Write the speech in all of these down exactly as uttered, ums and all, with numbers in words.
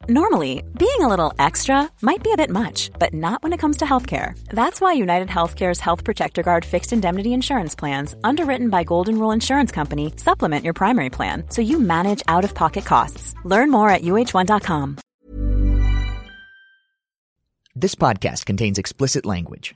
Normally, being a little extra might be a bit much, but not when it comes to healthcare. That's why United Healthcare's Health Protector Guard fixed indemnity insurance plans, underwritten by Golden Rule Insurance Company, supplement your primary plan so you manage out-of-pocket costs. Learn more at U H one dot com. This podcast contains explicit language.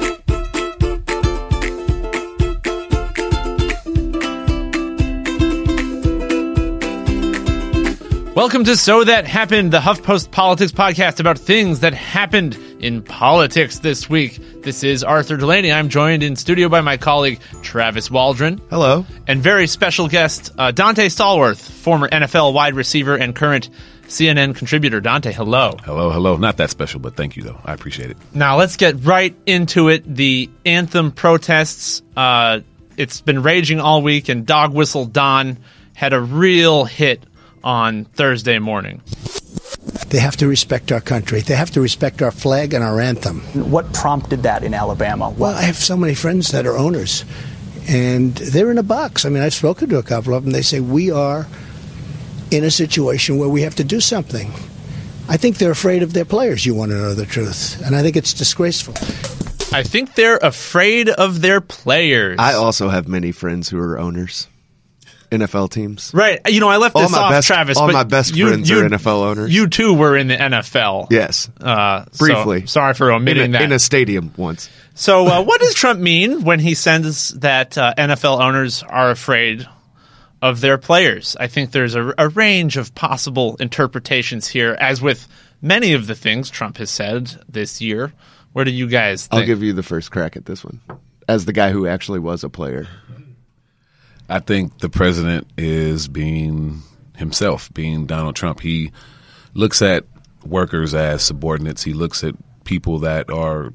Welcome to So That Happened, the HuffPost Politics podcast about things that happened in politics this week. This is Arthur Delaney. I'm joined in studio by my colleague Travis Waldron. Hello. And very special guest, uh, Dante Stallworth, former N F L wide receiver and current C N N contributor. Dante, hello. Hello, hello. Not that special, but thank you, though. I appreciate it. Now, let's get right into it. The anthem protests, uh, it's been raging all week, and Dog Whistle Don had a real hit on Thursday morning. They have to respect our country. They have to respect our flag and our anthem. What prompted that in Alabama? Well, I have so many friends that are owners, and they're in a box. I mean, I've spoken to a couple of them. They say, we are in a situation where we have to do something. I think they're afraid of their players, you want to know the truth. And I think it's disgraceful. I think they're afraid of their players. I also have many friends who are owners. N F L teams. Right. You know, I left all this off, best, Travis. All but my best you, friends you, are N F L owners. You, too, were in the N F L. Yes. Uh, Briefly. So, sorry for omitting in a, that. In a stadium once. So uh, what does Trump mean when he says that uh, N F L owners are afraid of their players? I think there's a, a range of possible interpretations here, as with many of the things Trump has said this year. What do you guys think? I'll give you the first crack at this one, as the guy who actually was a player. I think the president is being himself, being Donald Trump. He looks at workers as subordinates. He looks at people that are,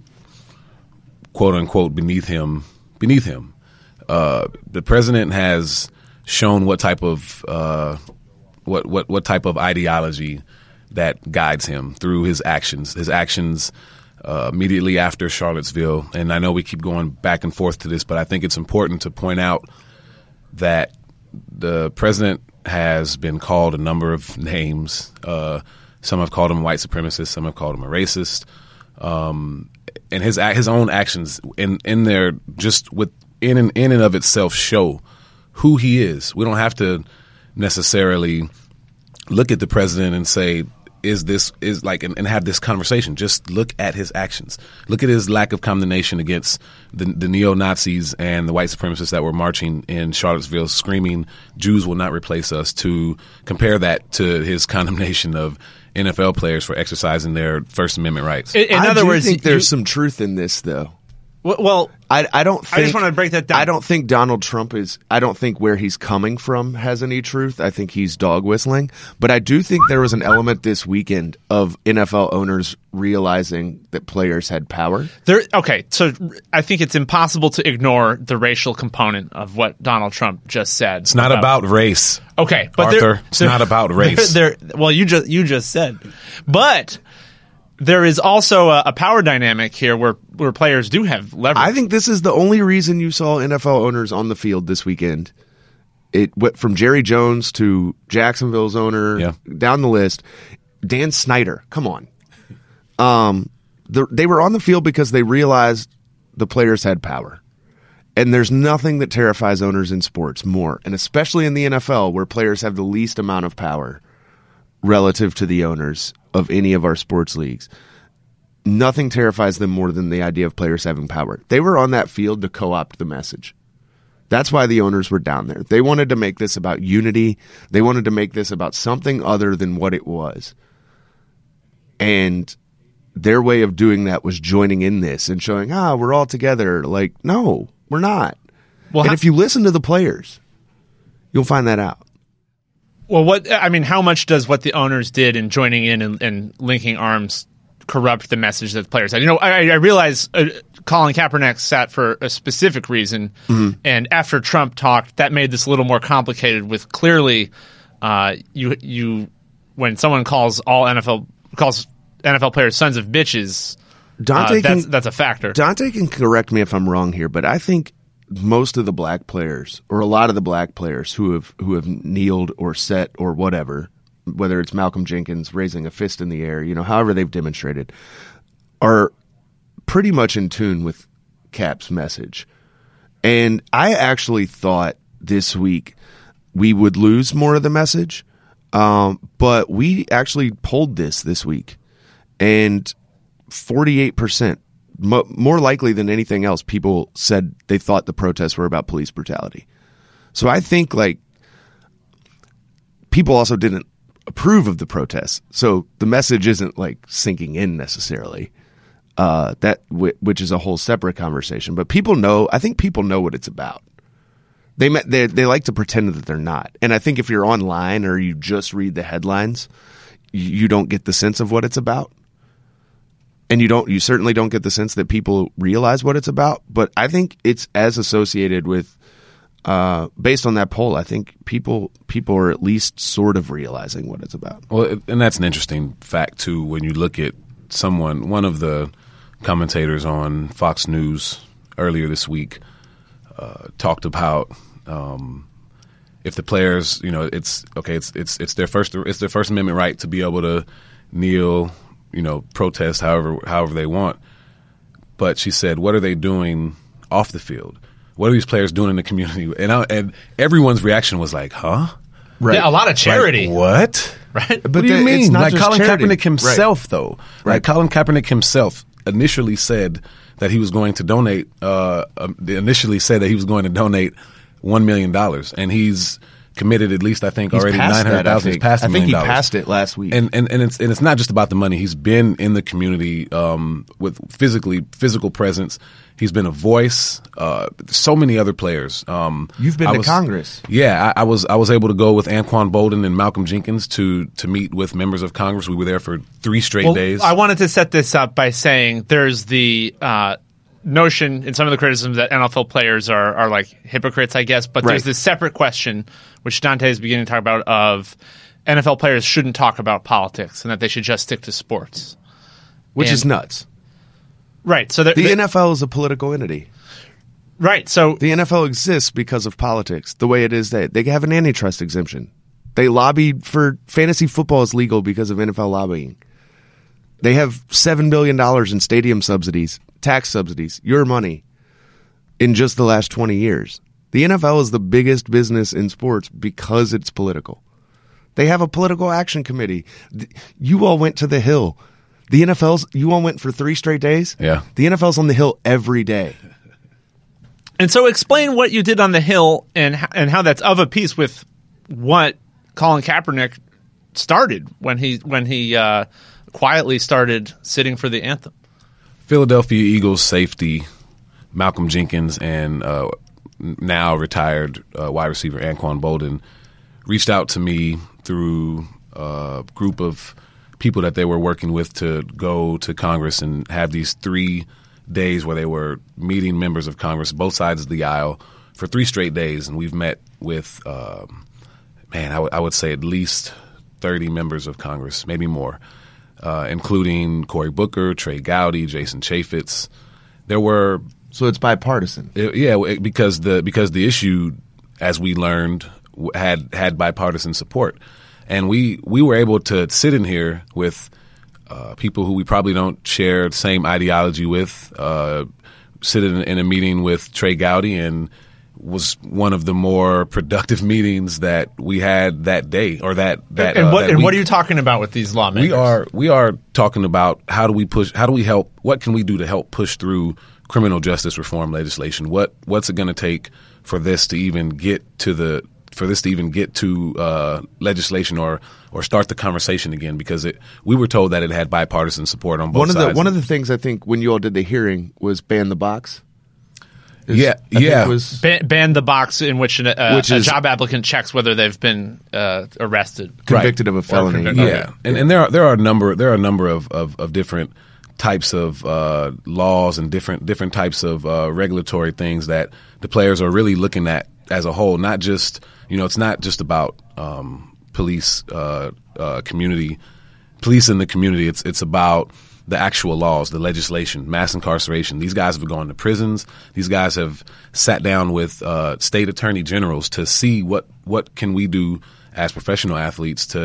quote unquote, beneath him. Beneath him, uh, the president has shown what type of uh, what what what type of ideology that guides him through his actions. His actions uh, immediately after Charlottesville, and I know we keep going back and forth to this, but I think it's important to point out that the president has been called a number of names. Uh, some have called him a white supremacist. Some have called him a racist. Um, and his his own actions in in there just with in and in and of itself show who he is. We don't have to necessarily look at the president and say, is this is like and, and have this conversation. Just look at his actions. Look at his lack of condemnation against the, the neo-Nazis and the white supremacists that were marching in Charlottesville screaming, Jews will not replace us, to compare that to his condemnation of N F L players for exercising their First Amendment rights. In, in I other do words, think there's you, some truth in this, though. Well, I, I don't think, I just want to break that down. I don't think Donald Trump is, I don't think where he's coming from has any truth. I think he's dog whistling. But I do think there was an element this weekend of N F L owners realizing that players had power. There, okay, so I think it's impossible to ignore the racial component of what Donald Trump just said. It's not about, about race. Okay, but Arthur, there, it's not about race. There, well, you just you just said, but there is also a, a power dynamic here where, where players do have leverage. I think this is the only reason you saw N F L owners on the field this weekend. It went from Jerry Jones to Jacksonville's owner, yeah. down the list. Dan Snyder, come on. Um, the, they were on the field because they realized the players had power. And there's nothing that terrifies owners in sports more, and especially in the N F L where players have the least amount of power relative to the owners of any of our sports leagues. Nothing terrifies them more than the idea of players having power. They were on that field to co-opt the message. That's why the owners were down there. They wanted to make this about unity. They wanted to make this about something other than what it was. And their way of doing that was joining in this and showing, ah, we're all together. Like, no, we're not. Well, and how- if you listen to the players, you'll find that out. Well, what I mean, how much does what the owners did in joining in and, and linking arms corrupt the message that the players had? You know, I, I realize uh, Colin Kaepernick sat for a specific reason, mm-hmm. and after Trump talked, that made this a little more complicated. With clearly, uh, you you when someone calls all N F L calls N F L players sons of bitches, Dante uh, that's, can, that's a factor. Dante can correct me if I'm wrong here, but I think most of the black players, or a lot of the black players who have who have kneeled or set or whatever whether it's Malcolm Jenkins raising a fist in the air, you know, however they've demonstrated, are pretty much in tune with Cap's message. And I actually thought this week we would lose more of the message, um, but we actually polled this this week, and forty-eight percent, mo- more likely than anything else, people said they thought the protests were about police brutality. So I think, like, people also didn't approve of the protests, so the message isn't like sinking in necessarily. Uh, that w- which is a whole separate conversation. But people know. I think people know what it's about. They they they like to pretend that they're not. And I think if you're online or you just read the headlines, you, you don't get the sense of what it's about. And you don't. You certainly don't get the sense that people realize what it's about. But I think it's as associated with. Uh, based on that poll, I think people people are at least sort of realizing what it's about. Well, and that's an interesting fact too. When you look at someone, one of the commentators on Fox News earlier this week uh, talked about um, if the players, you know, it's okay, it's it's it's their first it's their First Amendment right to be able to kneel, you know, protest however however they want. But she said, what are they doing off the field? What are these players doing in the community? And I, and everyone's reaction was like, huh? Right. Yeah, a lot of charity. Like, what? Right. But what do you the, mean? it's not Like just Colin charity. Kaepernick himself, Right. though. Right. Like Colin Kaepernick himself initially said that he was going to donate. Uh, um, initially said that he was going to donate one million dollars, and he's committed at least I think He's already passed nine hundred that, I thousand. think. Past a I think million he dollars. passed it last week. And and and it's and it's not just about the money. He's been in the community um, with physically physical presence. He's been a voice. Uh, so many other players. Um, You've been I to was, Congress. Yeah, I, I was. I was able to go with Anquan Bolden and Malcolm Jenkins to to meet with members of Congress. We were there for three straight Well, days. I wanted to set this up by saying there's the uh, notion in some of the criticisms that N F L players are are like hypocrites, I guess. But Right. there's this separate question, which Dante is beginning to talk about, of N F L players shouldn't talk about politics and that they should just stick to sports, which and, is nuts. Right. So The the N F L is a political entity. right. So The N F L exists because of politics. The way it is, they they have an antitrust exemption. They lobbied for fantasy football is legal because of N F L lobbying. They have seven billion dollars in stadium subsidies, tax subsidies, your money, in just the last twenty years. The N F L is the biggest business in sports because it's political. They have a political action committee. You all went to the Hill. The N F L's, you all went for three straight days? Yeah. The N F L's on the Hill every day. And so explain what you did on the Hill and h- and how that's of a piece with what Colin Kaepernick started when he when he uh, quietly started sitting for the anthem. Philadelphia Eagles safety Malcolm Jenkins and uh, now retired uh, wide receiver Anquan Bolden reached out to me through a group of people that they were working with to go to Congress and have these three days where they were meeting members of Congress, both sides of the aisle, for three straight days. And we've met with, uh, man, I, w- I would say at least thirty members of Congress, maybe more, uh, including Cory Booker, Trey Gowdy, Jason Chaffetz. There were So it's bipartisan. it- yeah, it- because the because the issue, as we learned, w- had had bipartisan support, and we we were able to sit in here with uh, people who we probably don't share the same ideology with. Uh, sit in, in a meeting with Trey Gowdy, and was one of the more productive meetings that we had that day or that that. and uh, what that and what are week. you talking about with these lawmakers? We are we are talking about how do we push how do we help what can we do to help push through criminal justice reform legislation? What what's it going to take for this to even get to the for this to even get to uh, legislation or or start the conversation again? Because it we were told that it had bipartisan support on both One of sides. the one of the things I think when you all did the hearing was ban the box. Is- Yeah, I think yeah. it was ban, ban the box in which, an, uh, Which a is- job applicant checks whether they've been uh, arrested. convicted of a felony. convicted- Yeah, and and there are there are a number there are a number of, of, of different types of uh, laws and different different types of uh, regulatory things that the players are really looking at as a whole. Not just you know, it's not just about um, police uh, uh, community, police in the community. It's it's about the actual laws, the legislation, mass incarceration. These guys have gone to prisons. These guys have sat down with uh, state attorney generals to see what what can we do as professional athletes to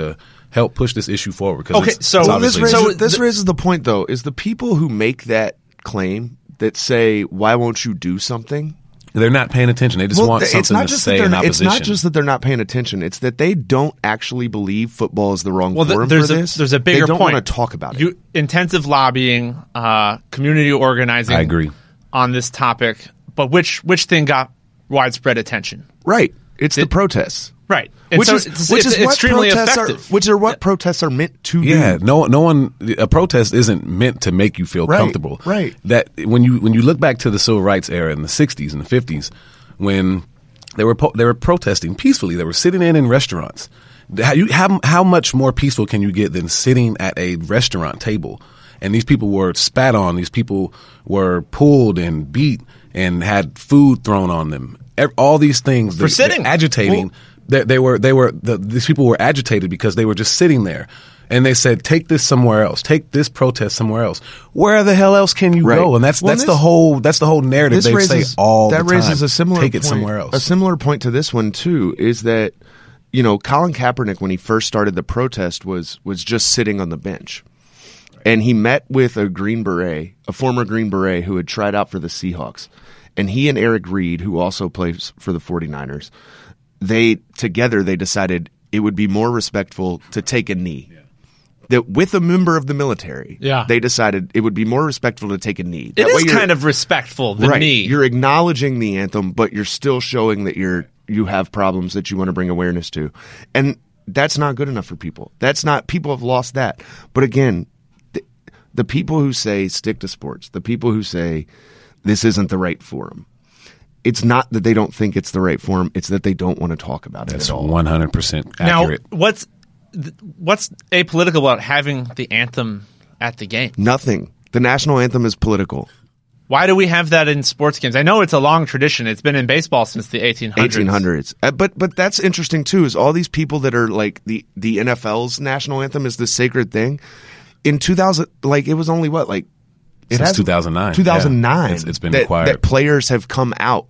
help push this issue forward. Because Okay, it's, so- it's Well, This obviously- raises, So this the- raises the point, though, is the people who make that claim that say, why won't you do something? they're not paying attention. They just Well, want it's something not to just say that in they're, it's opposition. not just that they're not paying attention. It's that they don't actually believe football is the wrong Well, th- forum there's for a this. there's a bigger they don't point. want to talk about it. You, intensive lobbying, uh, community organizing. I agree. On this topic, but which which thing got widespread attention? Right. It's the It- protests. Right. And Which so is, it's, which it's is what extremely protests effective. Are, which are what protests are meant to Yeah, do. no, no one. A protest isn't meant to make you feel Right, comfortable. right. That when you when you look back to the civil rights era in the sixties and the fifties, when they were po- they were protesting peacefully, they were sitting in in restaurants. How you how how much more peaceful can you get than sitting at a restaurant table? And these people were spat on. These people were pulled and beat and had food thrown on them. Ev- All these things For they're- sitting. they're agitating. Well, They, they were they were the, these people were agitated because they were just sitting there, and they said, "Take this somewhere else. Take this protest somewhere else. Where the hell else can you Right. go?" And that's Well, that's this- the whole that's the whole narrative This they raises say all that the time. raises a similar Take point, it somewhere else. A similar point to this one too is that you know Colin Kaepernick, when he first started the protest, was was just sitting on the bench, and he met with a Green Beret, a former Green Beret who had tried out for the Seahawks, and he and Eric Reed, who also plays for the 49ers, they together they decided it would be more respectful to take a knee. That with a member of the military, Yeah. they decided it would be more respectful to take a knee. It That way is you're- kind of respectful, the right. knee. You're acknowledging the anthem, but you're still showing that you're you have problems that you want to bring awareness to, and that's not good enough for people. That's not people have lost that. But again, the, the people who say stick to sports, the people who say this isn't the right forum, it's not that they don't think it's the right forum. It's that they don't want to talk about That's it at all. one hundred percent now, accurate. what's th- what's apolitical about having the anthem at the game? Nothing. The national anthem is political. Why do we have that in sports games? I know it's a long tradition. It's been in baseball since the eighteen hundreds. eighteen hundreds. Uh, but but that's interesting too. Is all these people that are like the the N F L's national anthem is the sacred thing. In two thousand, like it was only what like it Since has two thousand nine. two thousand nine. Yeah. It's- it's been that, required. that players have come out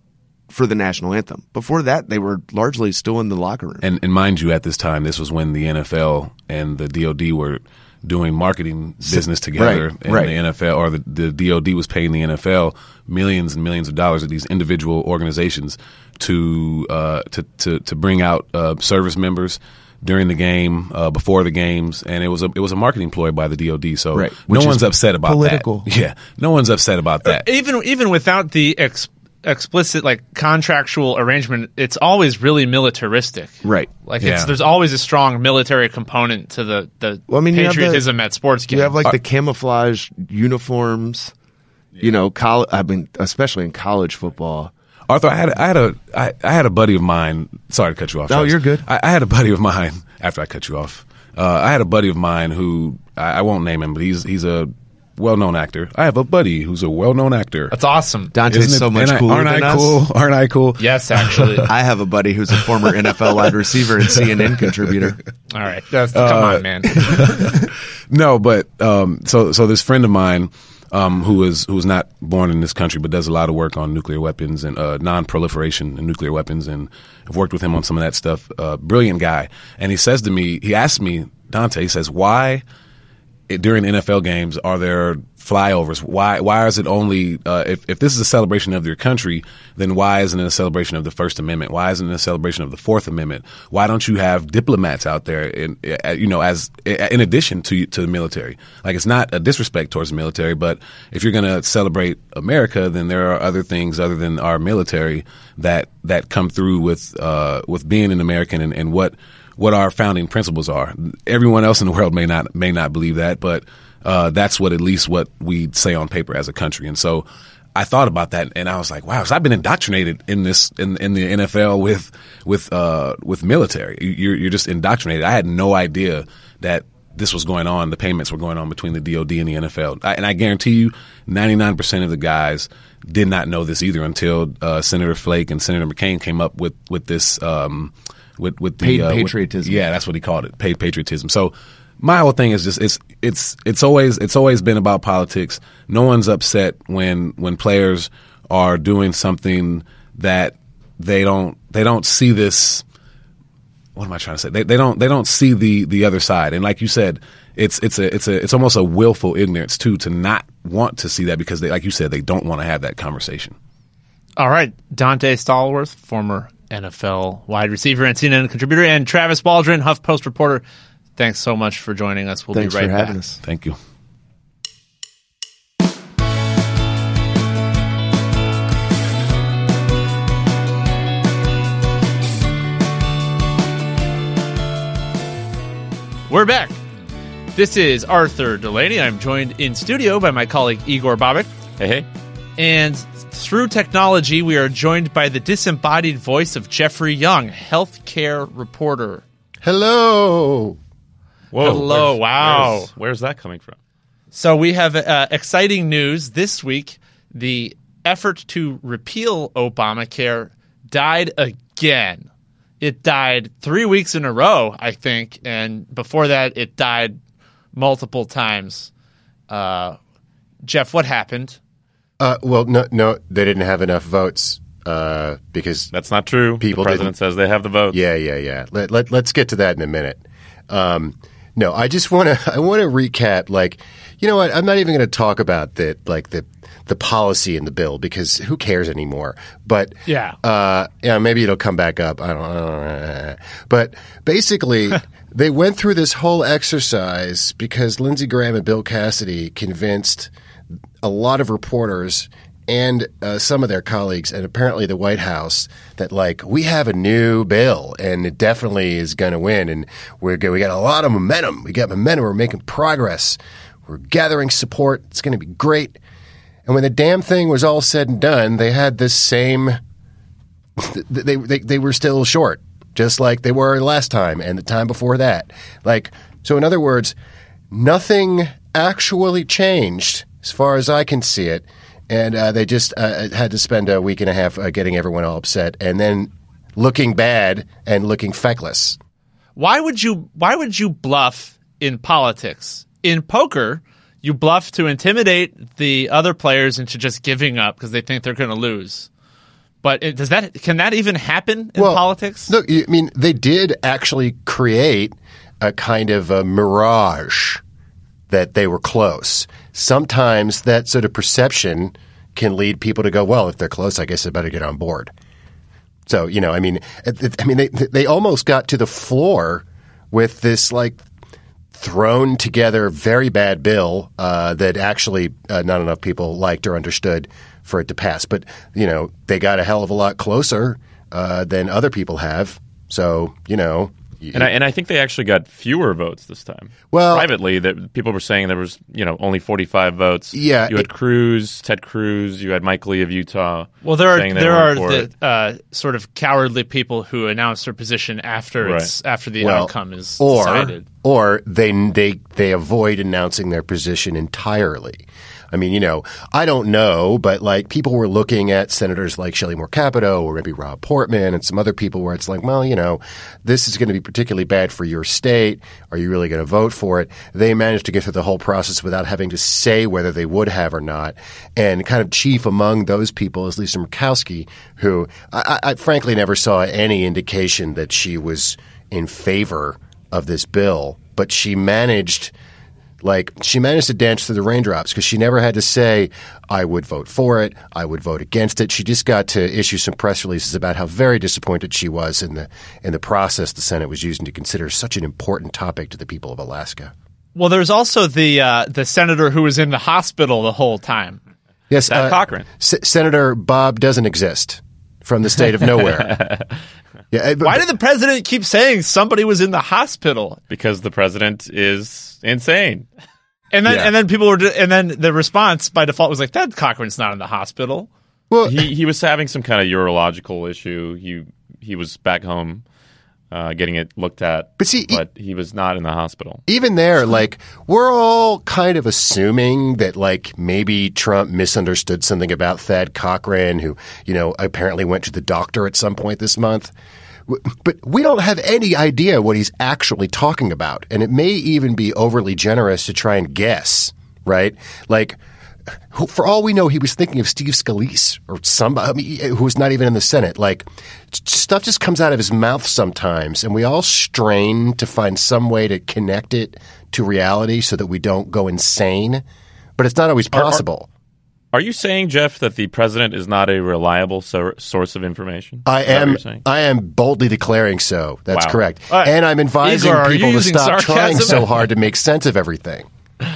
for the national anthem. Before that, they were largely still in the locker room. And, and mind you, at this time, this was when the N F L and the D O D were doing marketing business together, right, and right. the N F L or the, the D O D was paying the N F L millions and millions of dollars at these individual organizations to uh, to, to to bring out uh, service members during the game, uh, before the games, and it was a it was a marketing ploy by the D O D. So Right. no Which is one's upset about political. that. Yeah, no one's upset about that. Even even without the ex- explicit like contractual arrangement, it's always really militaristic. Right. Like Yeah. it's there's always a strong military component to the the Well, I mean, you have the- patriotism at sports games. You have like the camouflage uniforms. You know, coll- I mean, especially in college football. Arthur, I had I had a I, I had a buddy of mine. Sorry to cut you off. No, Charles. you're good. I, I had a buddy of mine. After I cut you off, uh, I had a buddy of mine who I, I won't name him, but he's he's a well-known actor. I have a buddy who's a well-known actor. That's awesome. Dante's Isn't it- so much and I- cooler Aren't than I us. cool? Aren't I cool? Yes, actually. All I have a buddy who's a former N F L wide receiver and C N N contributor. right. That's, come Uh, on, man. No, but um, so so this friend of mine um, who is who is not born in this country but does a lot of work on nuclear weapons and uh, non-proliferation and nuclear weapons, and I've worked with him on some of that stuff. Uh, brilliant guy, and he says to me, he asked me, Dante, he says, why it, during N F L games are there flyovers? Why why is it only uh, if if this is a celebration of your country, then why isn't it a celebration of the First Amendment? Why isn't it a celebration of the Fourth Amendment? Why don't you have diplomats out there in uh, you know as in addition to to the military? Like, it's not a disrespect towards the military, but if you're going to celebrate America, then there are other things other than our military that that come through with uh, with being an American and, and what what our founding principles are. Everyone else in the world may not may not believe that, but uh, that's what at least what we say on paper as a country. And so I thought about that, and I was like, wow, so I've been indoctrinated in this in, in the N F L with with uh, with military. You're you're just indoctrinated. I had no idea that this was going on. The payments were going on between the D O D and the N F L, I, and I guarantee you, ninety-nine percent of the guys did not know this either until uh, Senator Flake and Senator McCain came up with with this. Um, With with the Paid uh, with- patriotism. yeah, that's what he called it, paid patriotism. So my whole thing is just it's it's it's always it's always been about politics. No one's upset when when players are doing something that they don't they don't see this what am I trying to say? They, they don't they don't see the the other side. And like you said, it's it's a it's a it's almost a willful ignorance too to not want to see that because they, like you said, they don't want to have that conversation. All right, Dante Stallworth, former N F L wide receiver and C N N contributor, and Travis Baldwin, HuffPost reporter. Thanks so much for joining us. We'll Thanks be right for back. having us. Thank you. We're back. This is Arthur Delaney. I'm joined in studio by my colleague Igor Bobek. Hey, hey. And through technology, we are joined by the disembodied voice of Jeffrey Young, healthcare reporter. Hello. Whoa. Hello. Where's, Wow. Where's, where's that coming from? So we have uh, exciting news this week. The effort to repeal Obamacare died again. It died three weeks in a row, I think, and before that, it died multiple times. Uh, Jeff, what happened? Uh, well, no, no, they didn't have enough votes uh, because That's not true. People the president didn't- says they have the votes. Yeah, yeah, yeah. Let, let, let's get to that in a minute. Um, no, I just want to I want to recap. Like, you know what? I'm not even going to talk about the like the the policy in the bill because who cares anymore? But Yeah. uh, yeah, maybe it'll come back up. I don't know. But basically, they went through this whole exercise because Lindsey Graham and Bill Cassidy convinced a lot of reporters and uh, some of their colleagues and apparently the White House that, like, we have a new bill and it definitely is going to win. And we're we got a lot of momentum. We got momentum. We're making progress. We're gathering support. It's going to be great. And when the damn thing was all said and done, they had this same – they, they they were still short, just like they were last time and the time before that. Like, so in other words, nothing actually changed as far as I can see it. And uh, they just uh, had to spend a week and a half uh, getting everyone all upset and then looking bad and looking feckless. Why would you why would you bluff in politics? In poker, you bluff to intimidate the other players into just giving up because they think they're going to lose. But it, does that can that even happen in Well, politics? Look, I mean, they did actually create a kind of a mirage that they were close. Sometimes that sort of perception can lead people to go, well, if they're close, I guess I better get on board. So, you know, I mean, it, it, I mean, they they almost got to the floor with this like thrown together very bad bill uh, that actually uh, not enough people liked or understood for it to pass. But, you know, they got a hell of a lot closer uh, than other people have. So, you know. And I, and I think they actually got fewer votes this time. Well- privately, that people were saying there was, you know, only forty-five votes. Yeah, you had it- Cruz, Ted Cruz. You had Mike Lee of Utah. Well, there are saying they there are weren't for the uh, sort of cowardly people who announce their position after Right. it's after the Well, outcome is or, decided. Or they they they avoid announcing their position entirely. I mean, you know, I don't know, but like people were looking at senators like Shelley Moore Capito or maybe Rob Portman and some other people where it's like, well, you know, this is going to be particularly bad for your state. Are you really going to vote for it? They managed to get through the whole process without having to say whether they would have or not. And kind of chief among those people is Lisa Murkowski, who I, I frankly never saw any indication that she was in favor of this bill, but she managed – Like, she managed to dance through the raindrops because she never had to say, I would vote for it, I would vote against it. She just got to issue some press releases about how very disappointed she was in the in the process the Senate was using to consider such an important topic to the people of Alaska. Well, there's also the uh, the senator who was in the hospital the whole time. Yes, Pat uh, Cochran. S- Senator Bob doesn't exist from the state of nowhere. Yeah, but- Why did the president keep saying somebody was in the hospital? Because the president is insane. And then Yeah. and then people were and then the response by default was like, "That Cochran's not in the hospital." well, He he was having some kind of urological issue. He he was back home uh, getting it looked at, But see, he- but he was not in the hospital. even there, like, we're all kind of assuming that, like, maybe Trump misunderstood something about Thad Cochran, who, you know, apparently went to the doctor at some point this month. W- But we don't have any idea what he's actually talking about. And it may even be overly generous to try and guess, right? Like, who, for all we know, he was thinking of Steve Scalise or somebody I mean, who's not even in the Senate. Like, stuff just comes out of his mouth sometimes, and we all strain to find some way to connect it to reality so that we don't go insane. But it's not always possible. Are, are, are you saying, Jeff, that the president is not a reliable so- source of information? I am. I am boldly declaring so. That's wow. correct. Uh, and I'm advising Igor, people to stop sarcasm? trying so hard to make sense of everything.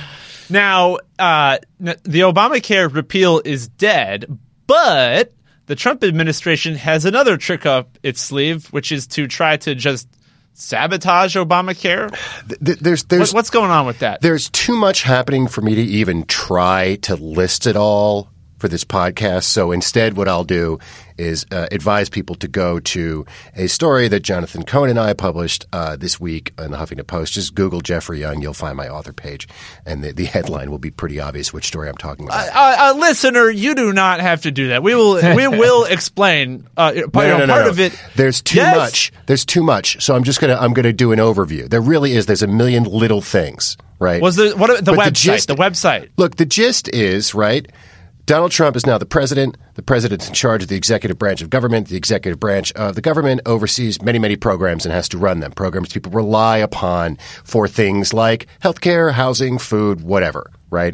Now, uh, the Obamacare repeal is dead, but the Trump administration has another trick up its sleeve, which is to try to just sabotage Obamacare. Th- there's, there's, what, what's going on with that? There's too much happening for me to even try to list it all for this podcast. So instead, what I'll do is uh, advise people to go to a story that Jonathan Cohen and I published uh, this week in the Huffington Post. Just Google Jeffrey Young. You'll find my author page. And the, the headline will be pretty obvious which story I'm talking about. Uh, uh, listener, you do not have to do that. We will we will explain uh, part, no, no, no, part no. of it. There's too yes. much. There's too much. So I'm just going to I'm going to do an overview. There really is. There's a million little things, right? Was there, what, the But website, the, gist, the website. Look, the gist is, right, Donald Trump is now the president. The president's in charge of the executive branch of government. The executive branch of the government oversees many, many programs and has to run them. Programs people rely upon for things like healthcare, housing, food, whatever, right?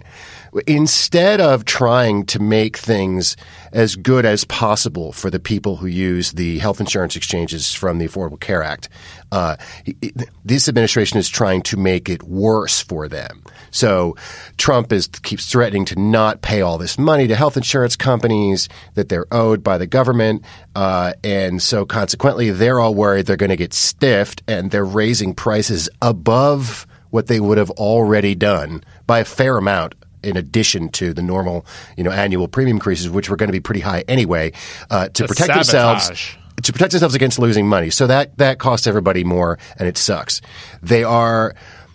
Instead of trying to make things as good as possible for the people who use the health insurance exchanges from the Affordable Care Act, uh, this administration is trying to make it worse for them. So Trump is keeps threatening to not pay all this money to health insurance companies that they're owed by the government. Uh, and so consequently, they're all worried they're going to get stiffed, and they're raising prices above what they would have already done by a fair amount, in addition to the normal, you know, annual premium increases, which were going to be pretty high anyway, uh, to The protect sabotage. themselves. To protect themselves against losing money. So that, that costs everybody more, and it sucks. They are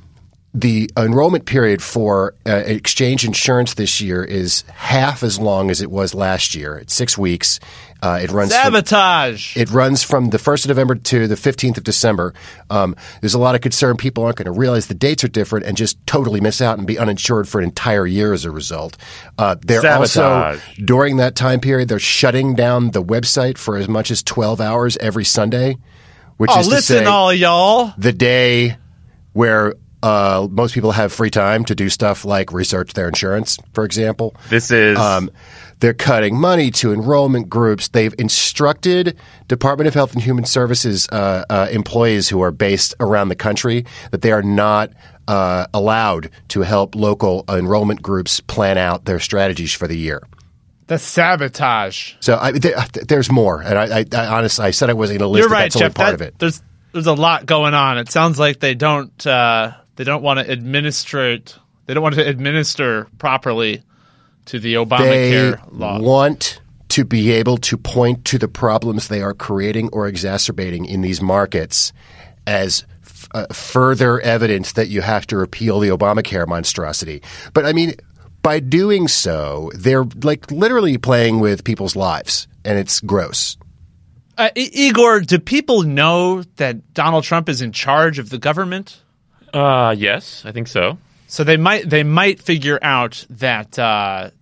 – the enrollment period for uh, exchange insurance this year is half as long as it was last year. It's six weeks. Uh, it runs Sabotage. From, it runs from the first of November to the fifteenth of December. Um, there's a lot of concern. People aren't going to realize the dates are different and just totally miss out and be uninsured for an entire year as a result. Uh, they're Sabotage. also, during that time period, they're shutting down the website for as much as twelve hours every Sunday, which oh, is to listen, say all y'all. the day where uh, most people have free time to do stuff like research their insurance, for example. This is Um, they're cutting money to enrollment groups. They've instructed Department of Health and Human Services uh, uh, employees who are based around the country that they are not uh, allowed to help local enrollment groups plan out their strategies for the year. That's sabotage. So I, there, there's more. And I, I, I honestly, I said I wasn't going to list You're it. right, That's only Jeff. part That- of it. There's there's a lot going on. It sounds like they don't uh, they don't want to administrate. They don't want to administer properly to the Obamacare They law. want to be able to point to the problems they are creating or exacerbating in these markets as f- uh, further evidence that you have to repeal the Obamacare monstrosity. But I mean, by doing so, they're like literally playing with people's lives, and it's gross. Uh, I- Igor, do people know that Donald Trump is in charge of the government? uh, yes, I think so. So they might they might figure out that uh,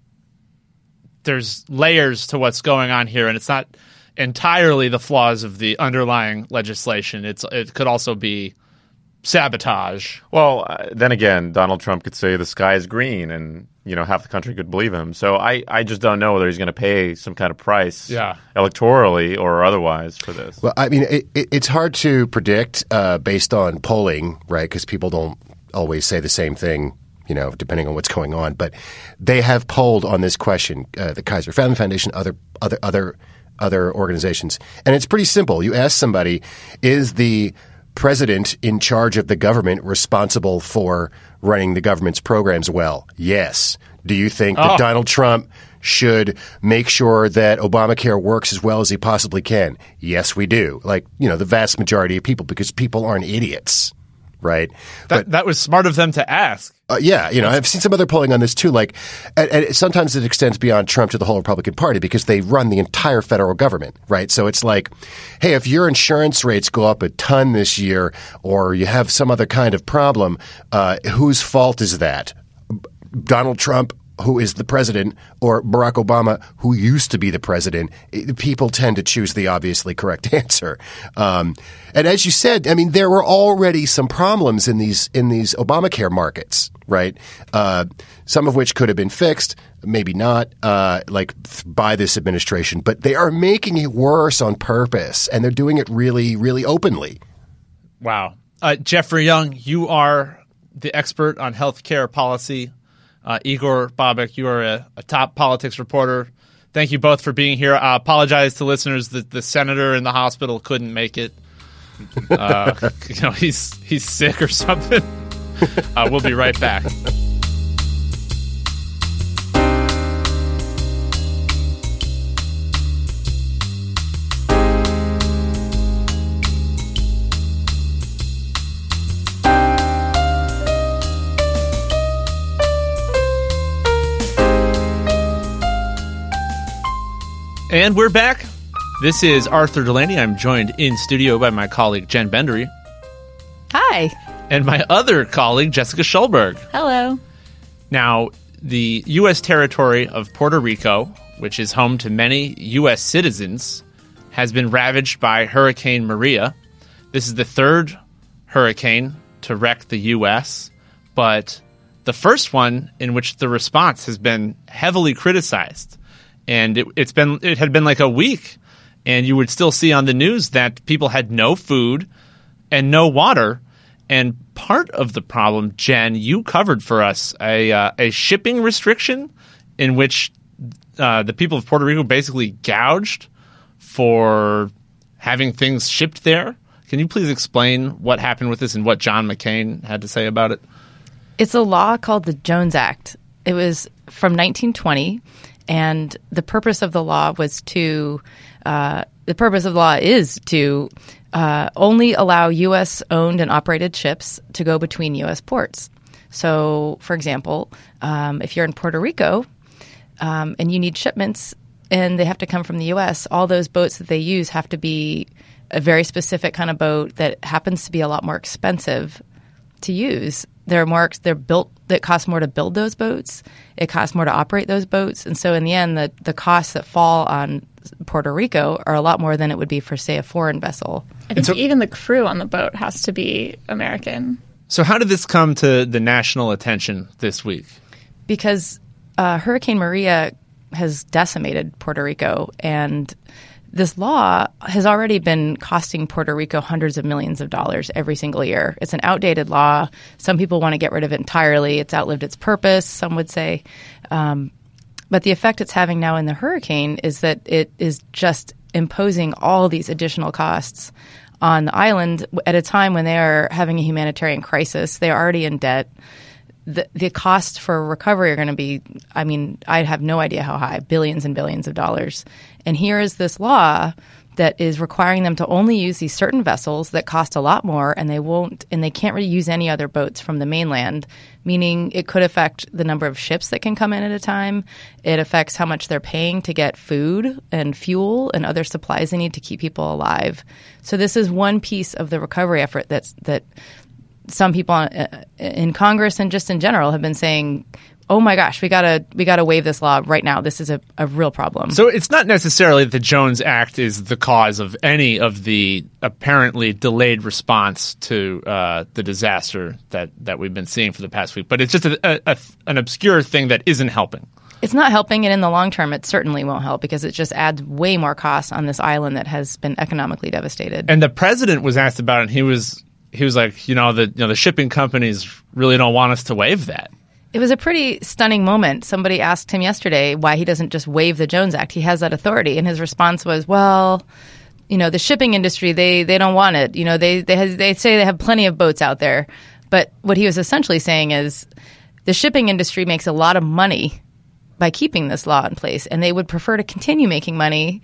there's layers to what's going on here, and it's not entirely the flaws of the underlying legislation. It's it could also be sabotage. Well, uh, then again, Donald Trump could say the sky is green, and you know half the country could believe him. So I, I just don't know whether he's going to pay some kind of price, Yeah. electorally or otherwise, for this. Well, I mean, it, it, it's hard to predict uh, based on polling, right? Because people don't always say the same thing, you know, depending on what's going on. But they have polled on this question, uh, the Kaiser Family Foundation, other other other other organizations, and it's pretty simple. You ask somebody, is the president in charge of the government responsible for running the government's programs well? Yes. Do you think that Oh. Donald Trump should make sure that Obamacare works as well as he possibly can? Yes, we do. Like, you know, the vast majority of people, because people aren't idiots, right? That that was smart of them to ask. Uh, yeah, you know, I've seen some other polling on this too. Like, and, and sometimes it extends beyond Trump to the whole Republican Party because they run the entire federal government, right? So it's like, hey, if your insurance rates go up a ton this year, or you have some other kind of problem, uh, whose fault is that? Donald Trump who is the president, or Barack Obama, who used to be the president, people tend to choose the obviously correct answer. Um, and as you said, I mean, there were already some problems in these in these Obamacare markets, right? Uh, some of which could have been fixed, maybe not, uh, like by this administration. But they are making it worse on purpose, and they're doing it really, really openly. Wow. Uh, Jeffrey Young, you are the expert on healthcare policy. Uh, Igor Bobek, you are a, a top politics reporter. Thank you both for being here. I apologize to listeners that the senator in the hospital couldn't make it. Uh, you know, he's he's sick or something. Uh, we'll be right back. And we're back. This is Arthur Delaney. I'm joined in studio by my colleague, Jen Bendery. Hi. And my other colleague, Jessica Schulberg. Hello. Now, the U S territory of Puerto Rico, which is home to many U S citizens, has been ravaged by Hurricane Maria. This is the third hurricane to wreck the U S, but the first one in which the response has been heavily criticized. And it, it's been it had been like a week, and you would still see on the news that people had no food and no water. And part of the problem, Jen, you covered for us a uh, a shipping restriction in which uh, the people of Puerto Rico basically gouged for having things shipped there. Can you please explain what happened with this and what John McCain had to say about it? It's a law called the Jones Act. It was from nineteen twenty. And the purpose of the law was to uh, – the purpose of the law is to uh, only allow U S owned and operated ships to go between U S ports. So, for example, um, if you're in Puerto Rico um, and you need shipments and they have to come from the U S, all those boats that they use have to be a very specific kind of boat that happens to be a lot more expensive to use. They're more they're built that cost more to build those boats. It costs more to operate those boats. And so in the end, the, the costs that fall on Puerto Rico are a lot more than it would be for, say, a foreign vessel. I think so, even the crew on the boat has to be American. So how did this come to the national attention this week? Because uh, Hurricane Maria has decimated Puerto Rico, and this law has already been costing Puerto Rico hundreds of millions of dollars every single year. It's an outdated law. Some people want to get rid of it entirely. It's outlived its purpose, some would say. Um, but the effect it's having now in the hurricane is that it is just imposing all these additional costs on the island at a time when they are having a humanitarian crisis. They're already in debt. The, the costs for recovery are going to be, I mean, I have no idea how high, billions and billions of dollars. And here is this law that is requiring them to only use these certain vessels that cost a lot more, and they won't, and they can't really use any other boats from the mainland, meaning it could affect the number of ships that can come in at a time. It affects how much they're paying to get food and fuel and other supplies they need to keep people alive. So this is one piece of the recovery effort that's that some people in Congress and just in general have been saying, oh my gosh, we gotta we gotta waive this law right now. This is a, a real problem. So it's not necessarily that the Jones Act is the cause of any of the apparently delayed response to uh, the disaster that, that we've been seeing for the past week, but it's just a, a, a, an obscure thing that isn't helping. It's not helping, and in the long term, it certainly won't help because it just adds way more costs on this island that has been economically devastated. And the president was asked about it, and he was he was like, you know, the you know the shipping companies really don't want us to waive that. It was a pretty stunning moment. Somebody asked him yesterday why he doesn't just waive the Jones Act. He has that authority, and his response was, "Well, you know, the shipping industry they they don't want it. You know, they they has, they say they have plenty of boats out there." But what he was essentially saying is, the shipping industry makes a lot of money by keeping this law in place, and they would prefer to continue making money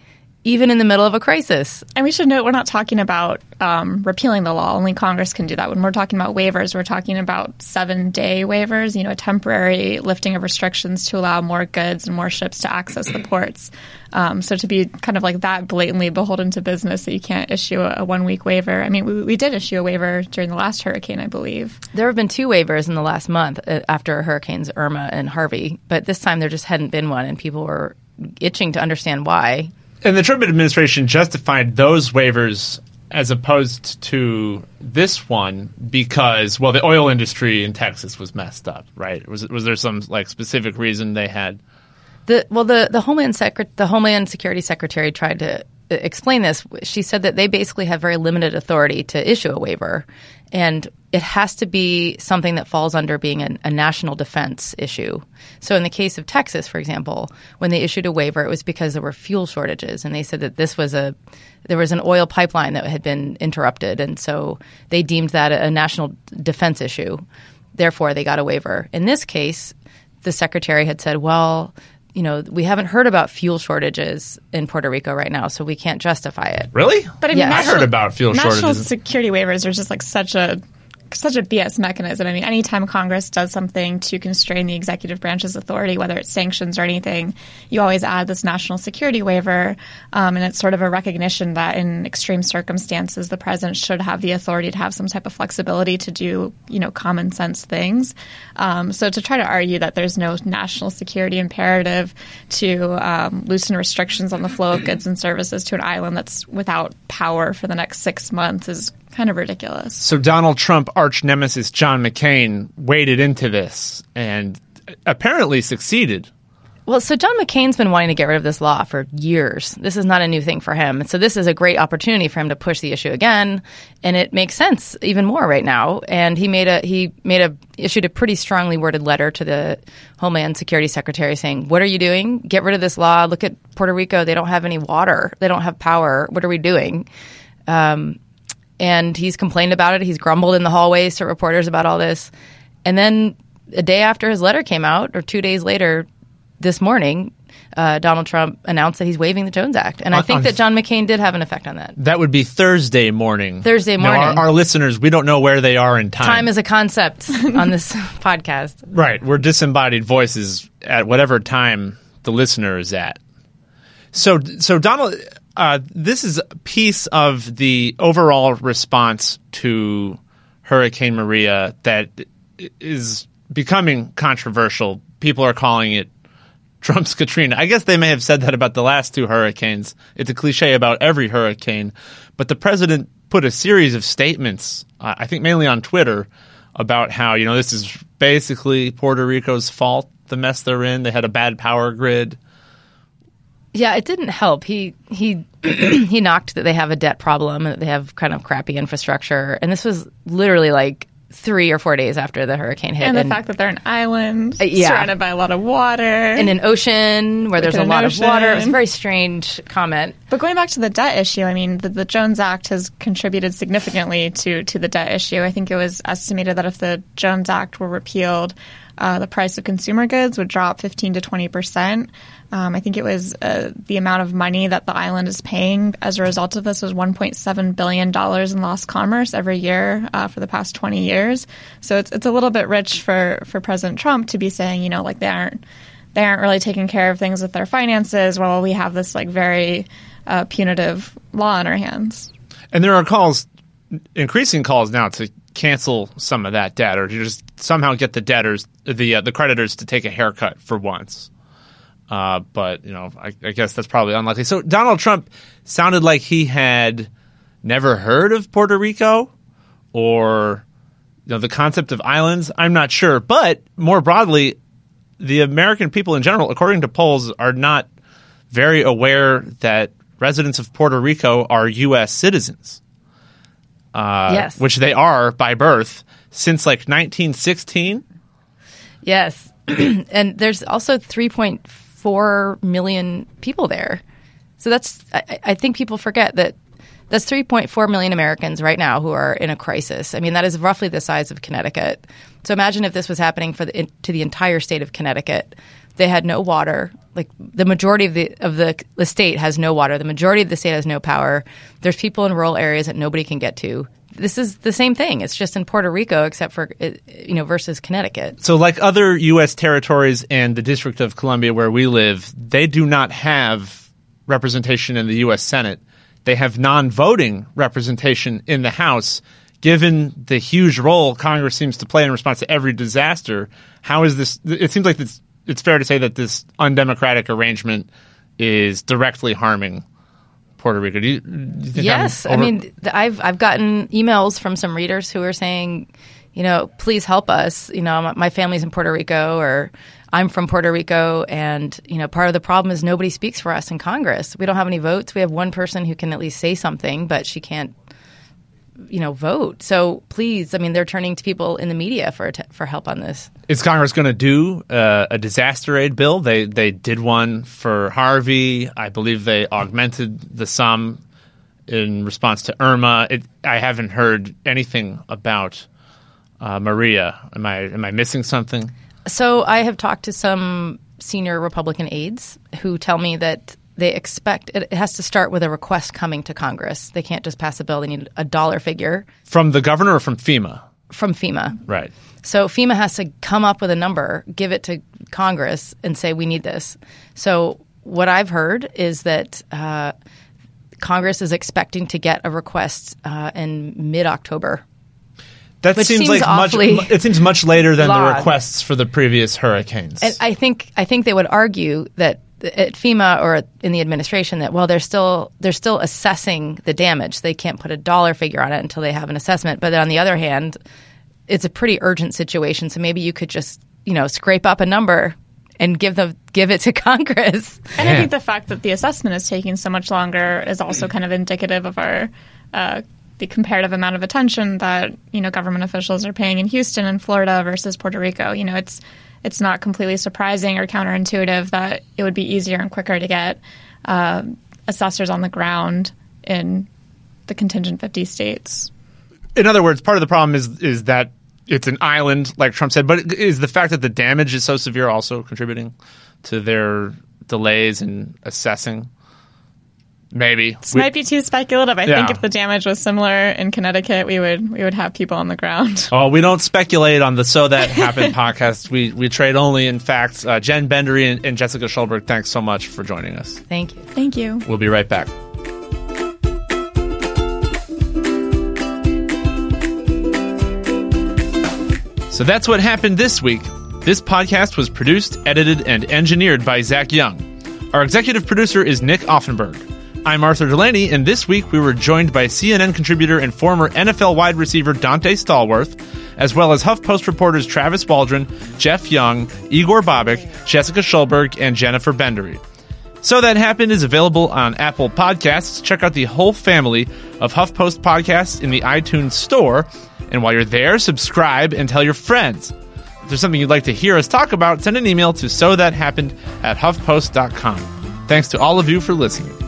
even in the middle of a crisis. And we should note we're not talking about um, repealing the law. Only Congress can do that. When we're talking about waivers, we're talking about seven-day waivers, you know, a temporary lifting of restrictions to allow more goods and more ships to access the ports. Um, so to be kind of like that blatantly beholden to business that you can't issue a, a one-week waiver. I mean, we, we did issue a waiver during the last hurricane, I believe. There have been two waivers in the last month after Hurricanes Irma and Harvey, but this time there just hadn't been one, and people were itching to understand why. And the Trump administration justified those waivers as opposed to this one because, well, the oil industry in Texas was messed up, right? Was was there some like specific reason they had? The well, the the Homeland Secret, the Homeland Security Secretary tried to explain this. She said that they basically have very limited authority to issue a waiver, and it has to be something that falls under being a, a national defense issue. So in the case of Texas, for example, when they issued a waiver, it was because there were fuel shortages, and they said that this was a there was an oil pipeline that had been interrupted, and so they deemed that a, a national defense issue. Therefore, they got a waiver. In this case, the secretary had said, well, you know, we haven't heard about fuel shortages in Puerto Rico right now, so we can't justify it. Really? But I mean, Yes. I national, heard about fuel national shortages. security waivers are just like such a such a B S mechanism. I mean, anytime Congress does something to constrain the executive branch's authority, whether it's sanctions or anything, you always add this national security waiver, um, and it's sort of a recognition that in extreme circumstances, the president should have the authority to have some type of flexibility to do, you know, common sense things. Um, so to try to argue that there's no national security imperative to um, loosen restrictions on the flow of goods and services to an island that's without power for the next six months is kind of ridiculous. So Donald Trump arch nemesis John McCain waded into this and apparently succeeded. Well, so John McCain's been wanting to get rid of this law for years. This is not a new thing for him. And so this is a great opportunity for him to push the issue again, and it makes sense even more right now. And he made a he made a issued a pretty strongly worded letter to the Homeland Security Secretary saying, "What are you doing? Get rid of this law. Look at Puerto Rico. They don't have any water. They don't have power. What are we doing?" Um, and he's complained about it. He's grumbled in the hallways to reporters about all this. And then a day after his letter came out, or two days later, this morning, uh, Donald Trump announced that he's waiving the Jones Act. And I On- think on that John McCain did have an effect on that. That would be Thursday morning. Thursday Now, morning. our, our listeners, we don't know where they are in time. Time is a concept on this podcast. Right. We're disembodied voices at whatever time the listener is at. So, so Donald, uh, this is a piece of the overall response to Hurricane Maria that is becoming controversial. People are calling it Trump's Katrina. I guess they may have said that about the last two hurricanes. It's a cliche about every hurricane. But the president put a series of statements, uh, I think mainly on Twitter, about how, you know, this is basically Puerto Rico's fault, the mess they're in. They had a bad power grid. Yeah, it didn't help. He he he knocked that they have a debt problem and that they have kind of crappy infrastructure. And this was literally like three or four days after the hurricane hit. And the fact that they're an island Uh, yeah. surrounded by a lot of water. in an ocean where Like there's in a an lot ocean. of water. It was a very strange comment. But going back to the debt issue, I mean, the, the Jones Act has contributed significantly to, to the debt issue. I think it was estimated that if the Jones Act were repealed, uh, the price of consumer goods would drop fifteen to twenty percent. Um, I think it was uh, the amount of money that the island is paying as a result of this was one point seven billion dollars in lost commerce every year uh, for the past twenty years. So it's it's a little bit rich for, for President Trump to be saying, you know, like they aren't they aren't really taking care of things with their finances while we have this like very uh, punitive law in our hands. And there are calls, increasing calls now to cancel some of that debt or to just somehow get the debtors, the uh, the creditors to take a haircut for once. Uh, but, you know, I, I guess that's probably unlikely. So Donald Trump sounded like he had never heard of Puerto Rico or, you know, the concept of islands. I'm not sure. But more broadly, the American people in general, according to polls, are not very aware that residents of Puerto Rico are U S citizens. Uh, Yes. Which they are by birth since like nineteen sixteen. Yes. And there's also three point four million people there. So that's, I, I think people forget that that's three point four million Americans right now who are in a crisis. I mean, that is roughly the size of Connecticut. So imagine if this was happening for the, to the entire state of Connecticut. They had no water. like the majority of the of the the state has no water. The majority of the state has no power. There's people in rural areas that nobody can get to. This is the same thing. It's just in Puerto Rico, except for, you know, versus Connecticut. So like other U S territories and the District of Columbia where we live, they do not have representation in the U S Senate. They have non-voting representation in the House. Given the huge role Congress seems to play in response to every disaster, how is this – it seems like it's, it's fair to say that this undemocratic arrangement is directly harming Puerto Rico. Do you, do you think yes. over- I mean, I've I've gotten emails from some readers who are saying, you know, please help us. You know, my, my family's in Puerto Rico, or I'm from Puerto Rico, and, you know, part of the problem is nobody speaks for us in Congress. We don't have any votes. We have one person who can at least say something, but she can't, you know, vote. So please, I mean, they're turning to people in the media for t- for help on this. Is Congress going to do uh, a disaster aid bill? They they did one for Harvey. I believe they augmented the sum in response to Irma. It, I haven't heard anything about uh, Maria. Am I am I missing something? So I have talked to some senior Republican aides who tell me that they expect it, it has to start with a request coming to Congress. They can't just pass a bill. They need a dollar figure. From the governor or from FEMA? From FEMA. Right. So FEMA has to come up with a number, give it to Congress, and say, we need this. So what I've heard is that uh, Congress is expecting to get a request uh, in mid-October. That Which seems, seems like much. awfully It seems much later than long. the requests for the previous hurricanes. And I think I think they would argue that at FEMA or in the administration that, well, they're still they're still assessing the damage. They can't put a dollar figure on it until they have an assessment. But on the other hand, it's a pretty urgent situation. So maybe you could just, you know, scrape up a number and give them give it to Congress. And I think the fact that the assessment is taking so much longer is also kind of indicative of our uh, the comparative amount of attention that, you know, government officials are paying in Houston and Florida versus Puerto Rico. You know, it's it's not completely surprising or counterintuitive that it would be easier and quicker to get uh, assessors on the ground in the contingent fifty states. In other words, part of the problem is is that it's an island, like Trump said, but is the fact that the damage is so severe also contributing to their delays in assessing? Maybe. This we, might be too speculative. I yeah. think if the damage was similar in Connecticut, we would we would have people on the ground. Oh, we don't speculate on the So That Happened podcast. We we trade only in facts. Uh, Jen Bendery and, and Jessica Schulberg, thanks so much for joining us. Thank you. Thank you. We'll be right back. So that's what happened this week. This podcast was produced, edited, and engineered by Zach Young. Our executive producer is Nick Offenberg. I'm Arthur Delaney, and this week we were joined by C N N contributor and former N F L wide receiver Dante Stallworth, as well as HuffPost reporters Travis Waldron, Jeff Young, Igor Bobik, Jessica Schulberg, and Jennifer Bendery. So That Happened is available on Apple Podcasts. Check out the whole family of HuffPost podcasts in the iTunes Store. And while you're there, subscribe and tell your friends. If there's something you'd like to hear us talk about, send an email to so that happened at huffpost dot com. Thanks to all of you for listening.